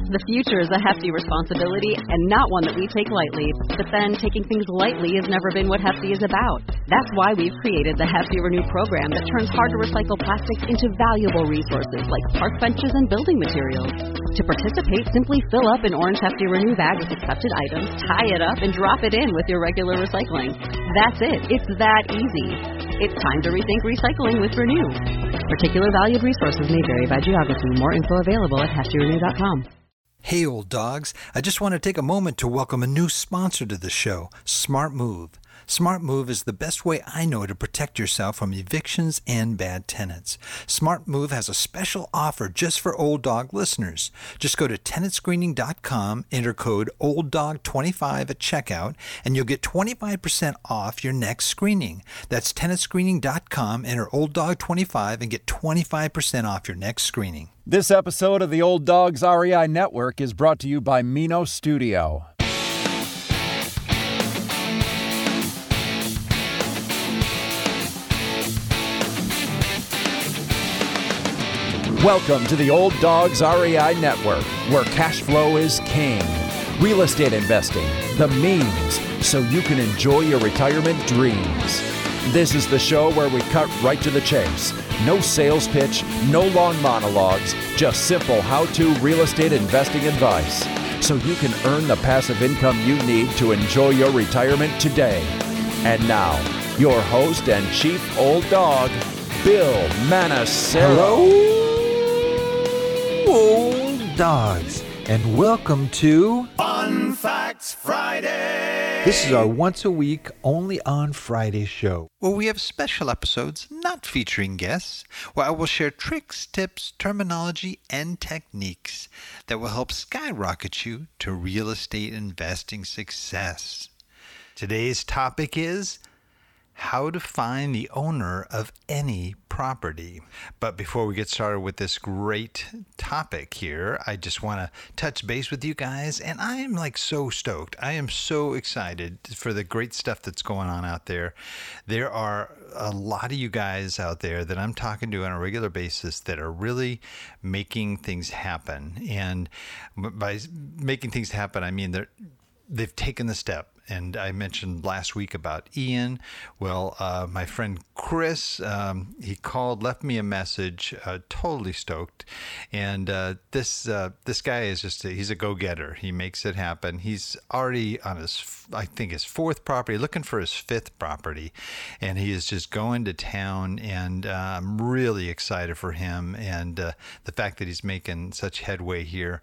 The future is a hefty responsibility and not one that we take lightly. But then, taking things lightly has never been what Hefty is about. That's why we've created the Hefty Renew program that turns hard-to-recycle plastics into valuable resources like park benches and building materials. To participate, simply fill up an orange Hefty Renew bag with accepted items, tie it up, and drop it in with your regular recycling. That's it. It's that easy. It's time to rethink recycling with Renew. Particular valued resources may vary by geography. More info available at heftyrenew.com. Hey, old dogs. I just want to take a moment to welcome a new sponsor to the show, Smart Move. Smart Move is the best way I know to protect yourself from evictions and bad tenants. Smart Move has a special offer just for Old Dog listeners. Just go to tenantscreening.com, enter code OLDDOG25 at checkout, and you'll get 25% off your next screening. That's tenantscreening.com, enter OLDDOG25, and get 25% off your next screening. This episode of the Old Dogs REI Network is brought to you by Mino Studio. Welcome to the Old Dogs REI Network, where cash flow is king. Real estate investing, the means, so you can enjoy your retirement dreams. This is the show where we cut right to the chase. No sales pitch, no long monologues, just simple how-to real estate investing advice, so you can earn the passive income you need to enjoy your retirement today. And now, your host and chief old dog, Bill Manassero. Hello, old dogs, and welcome to Fun Facts Friday. This is our once-a-week, only on Friday show, where we have special episodes not featuring guests, where I will share tricks, tips, terminology, and techniques that will help skyrocket you to real estate investing success. Today's topic is how to find the owner of any property. But before we get started with this great topic here, I just want to touch base with you guys, and I am so stoked. I am so excited for the great stuff that's going on out there. There are a lot of you guys out there that I'm talking to on a regular basis that are really making things happen. And by making things happen, I mean they've taken the step. And I mentioned last week about Ian. Well, my friend Chris, he called, left me a message, totally stoked. And this guy is he's a go-getter. He makes it happen. He's already on his fourth property, looking for his fifth property. And he is just going to town. And I'm really excited for him and the fact that he's making such headway here.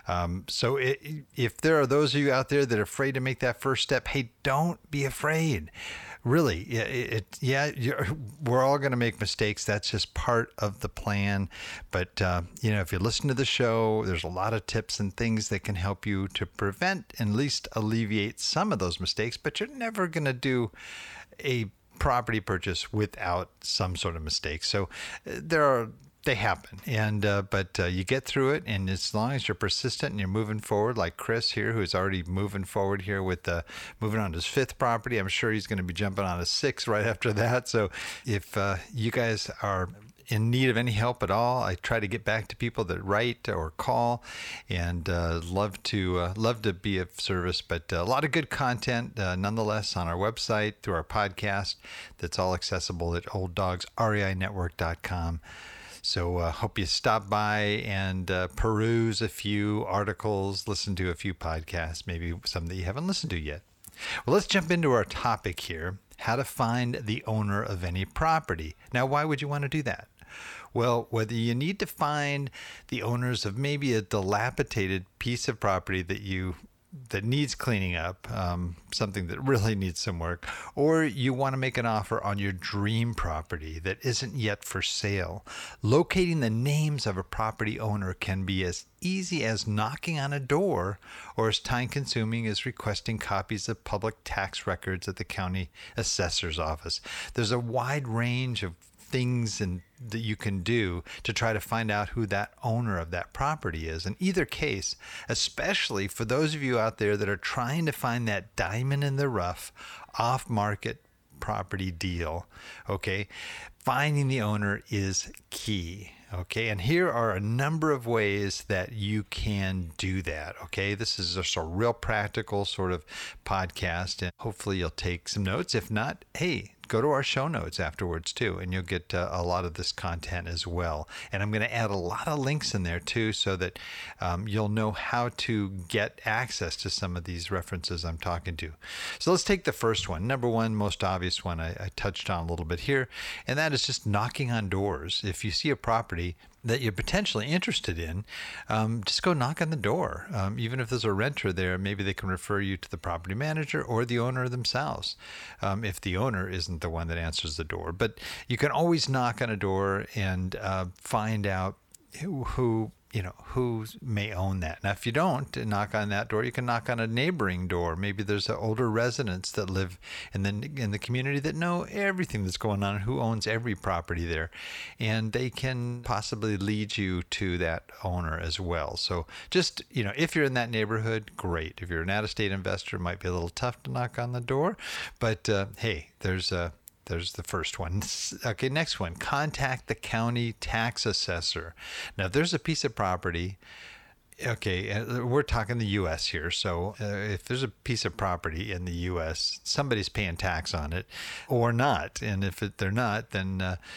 So if there are those of you out there that are afraid to make that first step, hey, don't be afraid. Really, we're all going to make mistakes. That's just part of the plan. But, if you listen to the show, there's a lot of tips and things that can help you to prevent and at least alleviate some of those mistakes. But you're never going to do a property purchase without some sort of mistake. So they happen, but you get through it, and as long as you're persistent and you're moving forward, like Chris here, who's already moving forward here with moving on to his fifth property. I'm sure he's going to be jumping on his sixth right after that. So if you guys are in need of any help at all, I try to get back to people that write or call, and love to be of service. But a lot of good content nonetheless on our website, through our podcast, that's all accessible at olddogsreinetwork.com. So hope you stop by and peruse a few articles, listen to a few podcasts, maybe some that you haven't listened to yet. Well, let's jump into our topic here, how to find the owner of any property. Now, why would you want to do that? Well, whether you need to find the owners of maybe a dilapidated piece of property that needs cleaning up, something that really needs some work, or you want to make an offer on your dream property that isn't yet for sale. Locating the names of a property owner can be as easy as knocking on a door, or as time-consuming as requesting copies of public tax records at the county assessor's office. There's a wide range of things that you can do to try to find out who that owner of that property is. In either case, especially for those of you out there that are trying to find that diamond in the rough, off-market property deal, okay, finding the owner is key. Okay, and here are a number of ways that you can do that. Okay, this is just a real practical sort of podcast, and hopefully you'll take some notes. If not, hey, go to our show notes afterwards too, and you'll get a lot of this content as well. And I'm going to add a lot of links in there too, so that you'll know how to get access to some of these references I'm talking to. So let's take the first one. Number one, most obvious one I touched on a little bit here, and that is just knocking on doors. If you see a property that you're potentially interested in, just go knock on the door. Even if there's a renter there, maybe they can refer you to the property manager or the owner themselves, if the owner isn't the one that answers the door. But you can always knock on a door and find out who may own that. Now, if you don't knock on that door, you can knock on a neighboring door. Maybe there's older residents that live in the community that know everything that's going on, who owns every property there, and they can possibly lead you to that owner as well. So just, if you're in that neighborhood, great. If you're an out-of-state investor, it might be a little tough to knock on the door, but hey, there's the first one. Okay, next one. Contact the county tax assessor. Now, if there's a piece of property, okay, we're talking the U.S. here. So if there's a piece of property in the U.S., somebody's paying tax on it or not. And if they're not, then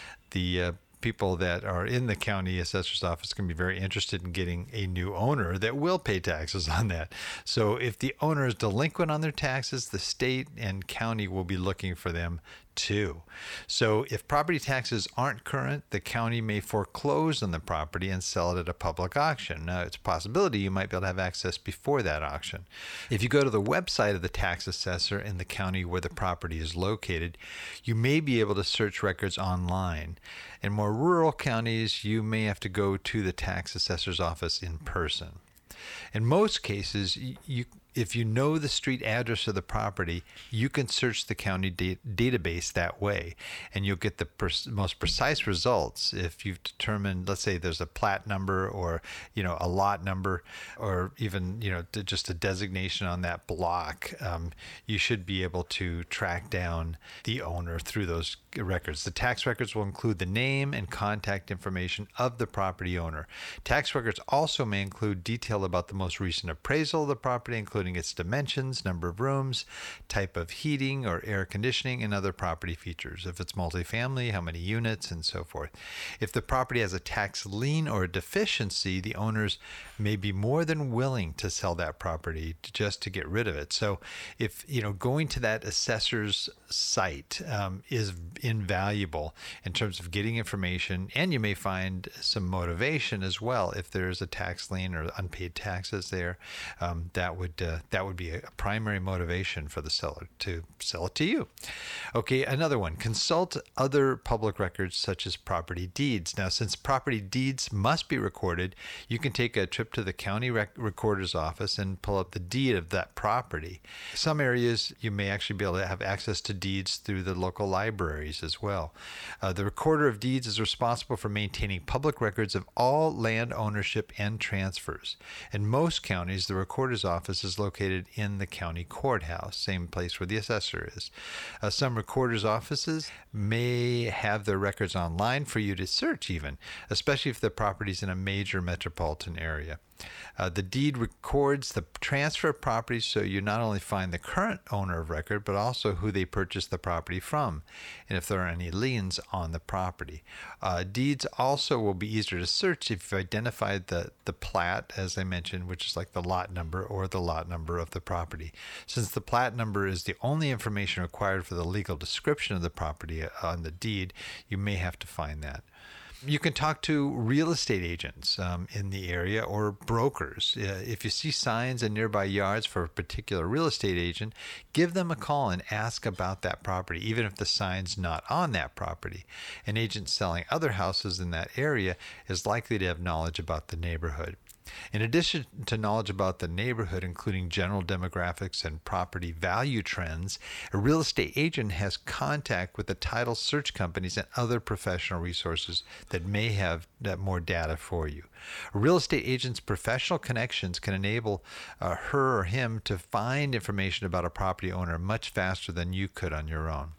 the people that are in the county assessor's office can be very interested in getting a new owner that will pay taxes on that. So if the owner is delinquent on their taxes, the state and county will be looking for them too. So if property taxes aren't current, the county may foreclose on the property and sell it at a public auction. Now, it's a possibility you might be able to have access before that auction. If you go to the website of the tax assessor in the county where the property is located, you may be able to search records online. In more rural counties, you may have to go to the tax assessor's office in person. In most cases, if you know the street address of the property, you can search the county database that way, and you'll get the most precise results if you've determined, let's say there's a plat number or, a lot number, or even, just a designation on that block. You should be able to track down the owner through those records. The tax records will include the name and contact information of the property owner. Tax records also may include detail about the most recent appraisal of the property, including its dimensions, number of rooms, type of heating or air conditioning, and other property features. If it's multifamily, how many units, and so forth. If the property has a tax lien or a deficiency, the owners may be more than willing to sell that property just to get rid of it. So if, going to that assessor's site is invaluable in terms of getting information, and you may find some motivation as well. If there's a tax lien or unpaid taxes there, that would be a primary motivation for the seller to sell it to you. Okay, another one. Consult other public records such as property deeds. Now, since property deeds must be recorded, you can take a trip to the county recorder's office and pull up the deed of that property. Some areas you may actually be able to have access to deeds through the local libraries as well. The recorder of deeds is responsible for maintaining public records of all land ownership and transfers. In most counties, the recorder's office is located in the county courthouse, same place where the assessor is. Some recorders' offices may have their records online for you to search even, especially if the property is in a major metropolitan area. The deed records the transfer of property, so you not only find the current owner of record, but also who they purchased the property from, and if there are any liens on the property. Deeds also will be easier to search if you've identified the plat, as I mentioned, which is like the lot number or the lot number of the property. Since the plat number is the only information required for the legal description of the property on the deed, you may have to find that. You can talk to real estate agents in the area or brokers. If you see signs in nearby yards for a particular real estate agent, give them a call and ask about that property, even if the sign's not on that property. An agent selling other houses in that area is likely to have knowledge about the neighborhood. In addition to knowledge about the neighborhood, including general demographics and property value trends, a real estate agent has contact with the title search companies and other professional resources that may have more data for you. A real estate agent's professional connections can enable her or him to find information about a property owner much faster than you could on your own.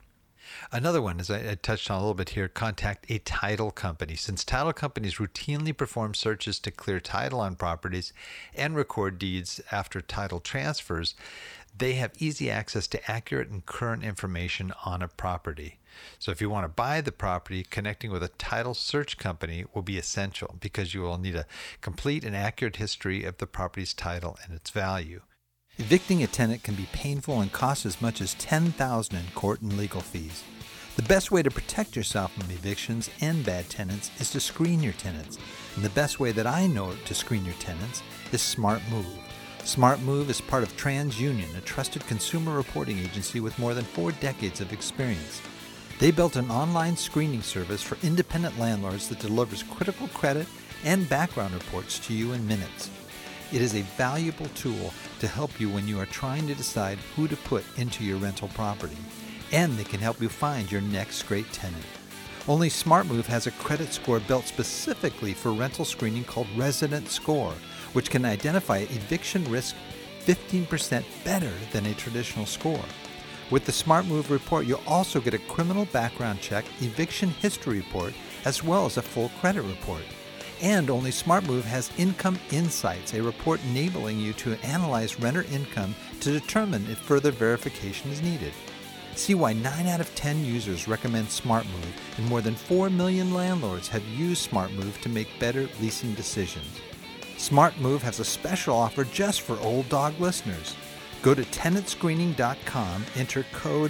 Another one, as I touched on a little bit here, contact a title company. Since title companies routinely perform searches to clear title on properties and record deeds after title transfers, they have easy access to accurate and current information on a property. So if you want to buy the property, connecting with a title search company will be essential because you will need a complete and accurate history of the property's title and its value. Evicting a tenant can be painful and cost as much as $10,000 in court and legal fees. The best way to protect yourself from evictions and bad tenants is to screen your tenants. And the best way that I know to screen your tenants is SmartMove. SmartMove is part of TransUnion, a trusted consumer reporting agency with more than 4 decades of experience. They built an online screening service for independent landlords that delivers critical credit and background reports to you in minutes. It is a valuable tool to help you when you are trying to decide who to put into your rental property, and they can help you find your next great tenant. Only SmartMove has a credit score built specifically for rental screening called Resident Score, which can identify eviction risk 15% better than a traditional score. With the SmartMove report, you'll also get a criminal background check, eviction history report, as well as a full credit report. And only SmartMove has Income Insights, a report enabling you to analyze renter income to determine if further verification is needed. See why 9 out of 10 users recommend SmartMove, and more than 4 million landlords have used SmartMove to make better leasing decisions. SmartMove has a special offer just for Old Dog listeners. Go to tenantscreening.com, enter code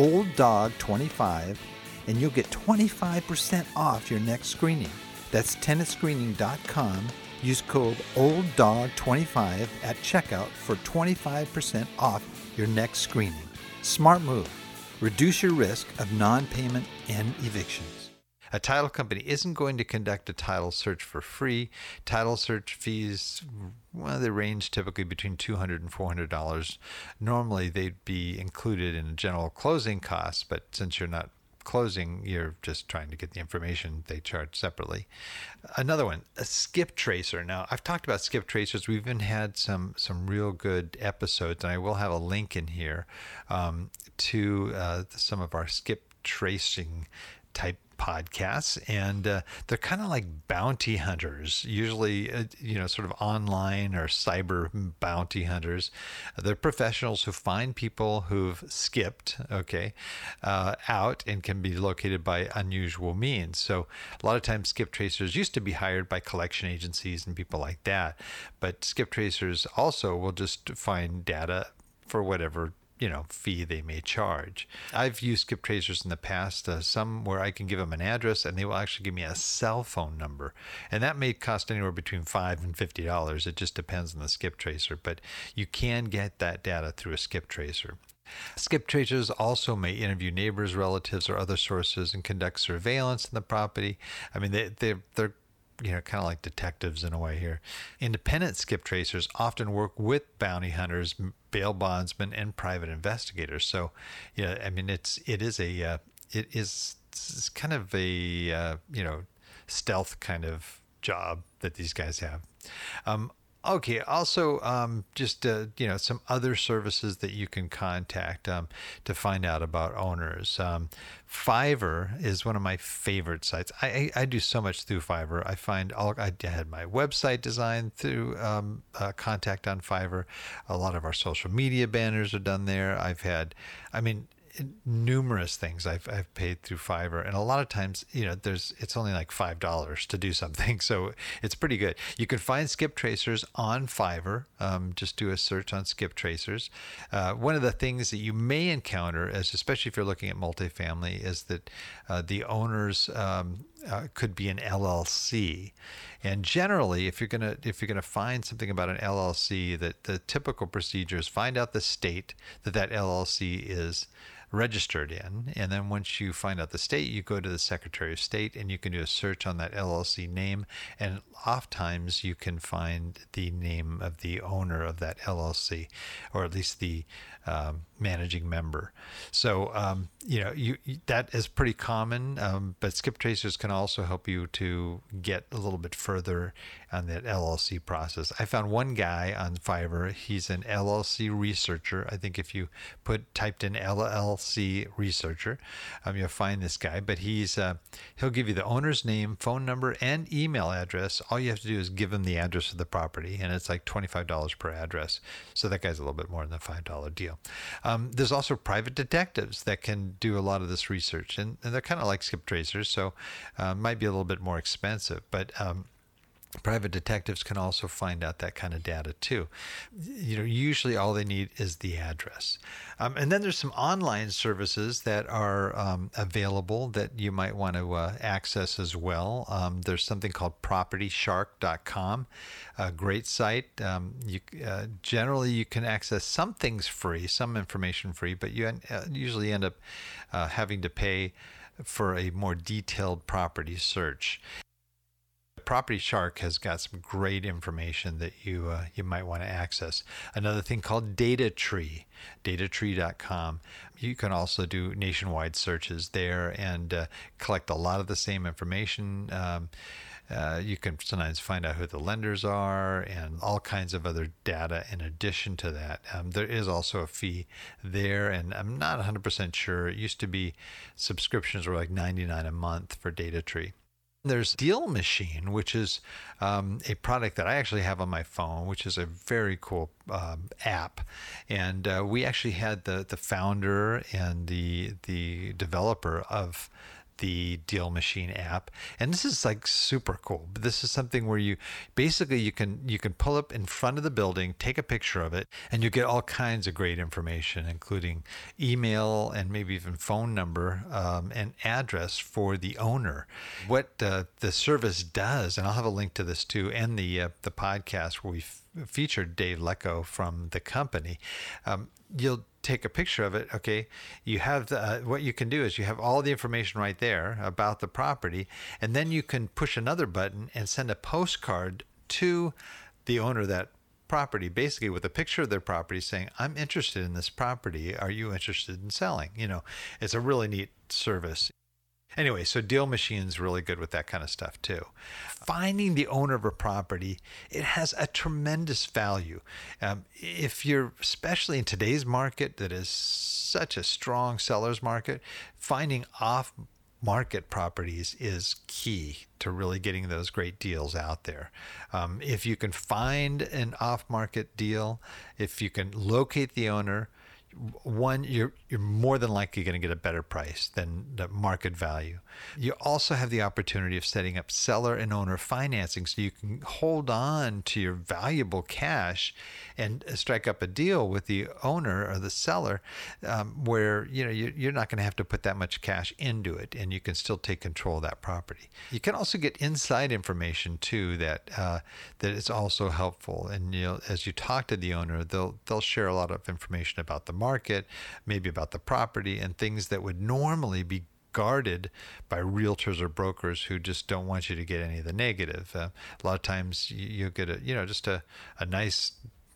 OLDDOG25, and you'll get 25% off your next screening. That's tenantscreening.com. Use code OLDDOG25 at checkout for 25% off your next screening. SmartMove. Reduce your risk of non-payment and evictions. A title company isn't going to conduct a title search for free. Title search fees, well, they range typically between $200 and $400. Normally, they'd be included in general closing costs, but since you're not closing, you're just trying to get the information, they charge separately. Another one, a skip tracer. Now, I've talked about skip tracers. We've even had some real good episodes, and I will have a link in here to some of our skip tracing type podcasts, and they're kind of like bounty hunters, usually sort of online or cyber bounty hunters. They're professionals who find people who've skipped out and can be located by unusual means. So a lot of times skip tracers used to be hired by collection agencies and people like that, but skip tracers also will just find data for whatever fee they may charge. I've used skip tracers in the past, some where I can give them an address and they will actually give me a cell phone number. And that may cost anywhere between $5 and $50. It just depends on the skip tracer, but you can get that data through a skip tracer. Skip tracers also may interview neighbors, relatives, or other sources and conduct surveillance in the property. I mean, they're kind of like detectives in a way here. Independent skip tracers often work with bounty hunters, bail bondsmen, and private investigators. So, I mean, it is kind of a stealth kind of job that these guys have. Okay. Also, just some other services that you can contact to find out about owners. Fiverr is one of my favorite sites. I do so much through Fiverr. I had my website designed through contact on Fiverr. A lot of our social media banners are done there. I've had, numerous things I've paid through Fiverr, and a lot of times it's only like $5 to do something, so it's pretty good. You can find skip tracers on Fiverr. Just do a search on skip tracers. One of the things that you may encounter, especially if you're looking at multifamily, is that the owners could be an LLC, and generally, if you're gonna find something about an LLC, that the typical procedure is find out the state that LLC is registered in, and then once you find out the state, you go to the Secretary of State and you can do a search on that LLC name, and oftentimes you can find the name of the owner of that LLC, or at least the managing member. So that is pretty common, but skip tracers can also help you to get a little bit further on that LLC process. I found one guy on Fiverr. He's an LLC researcher. I think if you typed in LLC LLC researcher. You'll find this guy, but he'll give you the owner's name, phone number, and email address. All you have to do is give him the address of the property, and it's like $25 per address. So that guy's a little bit more than a $5 deal. There's also private detectives that can do a lot of this research, and they're kind of like skip tracers, so might be a little bit more expensive, but private detectives can also find out that kind of data too. Usually all they need is the address. And then there's some online services that are available that you might want to access as well. There's something called PropertyShark.com, a great site. Generally, you can access some things free, some information free, but you usually end up having to pay for a more detailed property search. Property Shark has got some great information that you might want to access. Another thing called DataTree, datatree.com. You can also do nationwide searches there and collect a lot of the same information. You can sometimes find out who the lenders are and all kinds of other data in addition to that. There is also a fee there, and I'm not 100% sure. It used to be subscriptions were like $99 a month for DataTree. There's Deal Machine, which is a product that I actually have on my phone, which is a very cool app. And we actually had the founder and the developer of the Deal Machine app, and this is like super cool. This is something where you can pull up in front of the building, take a picture of it, and you get all kinds of great information, including email and maybe even phone number and address for the owner. What the service does, and I'll have a link to this too, and the podcast where we featured Dave Lecko from the company. You'll take a picture of it. Okay, you have what you can do is you have all the information right there about the property, and then you can push another button and send a postcard to the owner of that property, basically with a picture of their property saying, I'm interested in this property. Are you interested in selling? It's a really neat service. Anyway, so Deal Machine's really good with that kind of stuff too. Finding the owner of a property, it has a tremendous value. If you're, especially in today's market that is such a strong seller's market, finding off-market properties is key to really getting those great deals out there. If you can find an off-market deal, if you can locate the owner, one, you're more than likely going to get a better price than the market value. You also have the opportunity of setting up seller and owner financing, so you can hold on to your valuable cash and strike up a deal with the owner or the seller where you're not going to have to put that much cash into it, and you can still take control of that property. You can also get inside information too that is also helpful. And as you talk to the owner, they'll share a lot of information about the market, maybe about the property, and things that would normally be guarded by realtors or brokers who just don't want you to get any of the negative. A lot of times you get a nice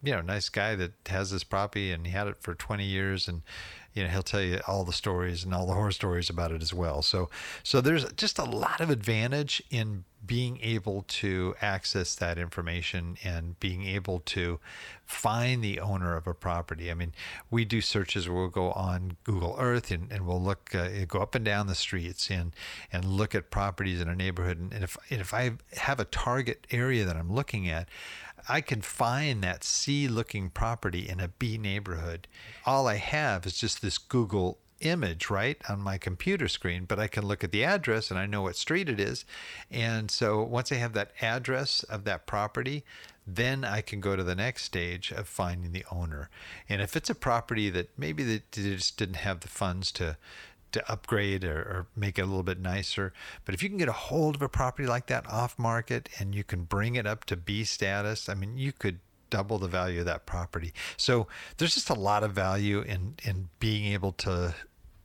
guy that has this property and he had it for 20 years, and he'll tell you all the stories and all the horror stories about it as well. So there's just a lot of advantage in being able to access that information and being able to find the owner of a property. I mean, we do searches where we'll go on Google Earth and we'll look, go up and down the streets and look at properties in a neighborhood. And if I have a target area that I'm looking at, I can find that C-looking property in a B neighborhood. All I have is just this Google image right on my computer screen, but I can look at the address and I know what street it is. And so once I have that address of that property, then I can go to the next stage of finding the owner. And if it's a property that maybe they just didn't have the funds to upgrade or make it a little bit nicer, but if you can get a hold of a property like that off market and you can bring it up to B status, I mean, you could double the value of that property. So there's just a lot of value in being able to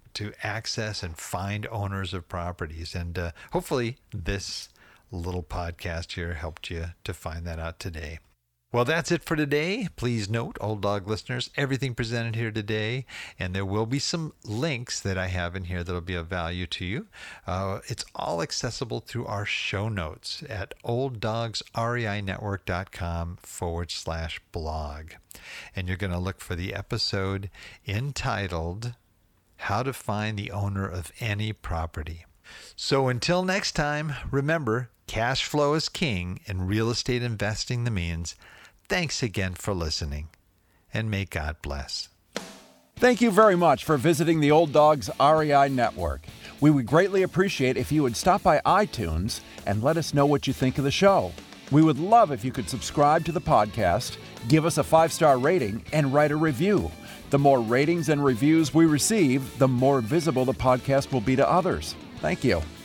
access and find owners of properties. And hopefully this little podcast here helped you to find that out today. Well, that's it for today. Please note, Old Dog listeners, everything presented here today, and there will be some links that I have in here that'll be of value to you. It's all accessible through our show notes at olddogsreinetwork.com/blog. And you're going to look for the episode entitled how to find the owner of any property. So until next time, remember, cash flow is king and real estate investing the means. Thanks again for listening, and may God bless. Thank you very much for visiting the Old Dogs REI Network. We would greatly appreciate if you would stop by iTunes and let us know what you think of the show. We would love if you could subscribe to the podcast, give us a 5-star rating, and write a review. The more ratings and reviews we receive, the more visible the podcast will be to others. Thank you.